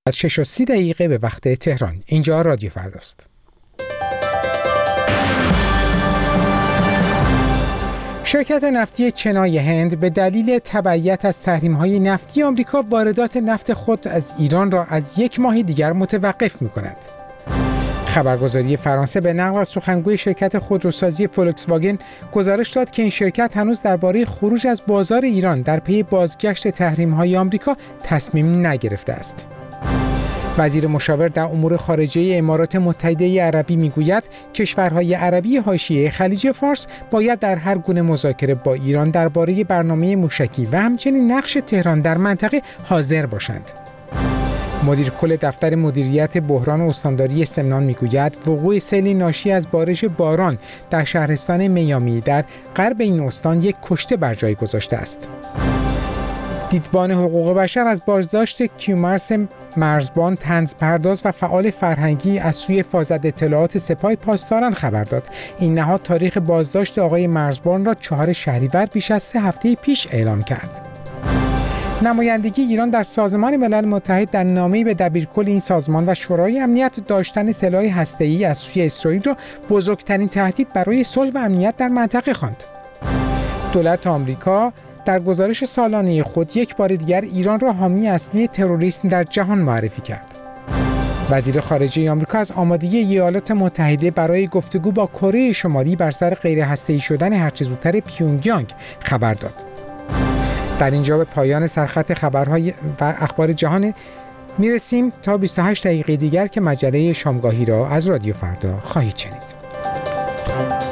از 6:30 به وقت تهران. اینجا رادیو فرداست. شرکت نفتی چنای هند به دلیل تبعیت از تحریم‌های نفتی آمریکا واردات نفت خود از ایران را از 1 ماه دیگر متوقف می‌کند. خبرگزاری فرانسه به نقل از سخنگوی شرکت خودروسازی فولکس واگن گزارش داد که این شرکت هنوز درباره خروج از بازار ایران در پی بازگشت تحریم‌های آمریکا تصمیم نگرفته است. وزیر مشاور در امور خارجه امارات متحده عربی میگوید کشورهای عربی حاشیه خلیج فارس باید در هر گونه مذاکره با ایران درباره برنامه موشکی و همچنین نقش تهران در منطقه حاضر باشند. مدیر کل دفتر مدیریت بحران استانداری سمنان میگوید وقوع سیلی ناشی از بارش باران در شهرستان میامی در غرب این استان یک کشته بر جای گذاشته است. دیدبان حقوق بشر از بازداشت کیومرث مرزبان، طنزپرداز و فعال فرهنگی از سوی فاضل اطلاعات سپاه پاسداران خبر داد. این نهاد تاریخ بازداشت آقای مرزبان را 4 شهریور بیش از 3 هفته پیش اعلام کرد. نمایندگی ایران در سازمان ملل متحد در نامه‌ای به دبیرکل این سازمان و شورای امنیت داشتن سلاح هسته‌ای از سوی اسرائیل را بزرگترین تهدید برای صلح و امنیت در منطقه خواند. دولت آمریکا در گزارش سالانه خود یک بار دیگر ایران را حامی اصلی تروریسم در جهان معرفی کرد. وزیر خارجه آمریکا از آمادگی ایالات متحده برای گفتگو با کره شمالی بر سر غیر هسته‌ای شدن هرچه زودتر پیونگیانگ خبر داد. در اینجا به پایان سرخط خبرهای و اخبار جهان میرسیم تا 28 دقیقه دیگر که مجله شامگاهی را از رادیو فردا خواهید شنید.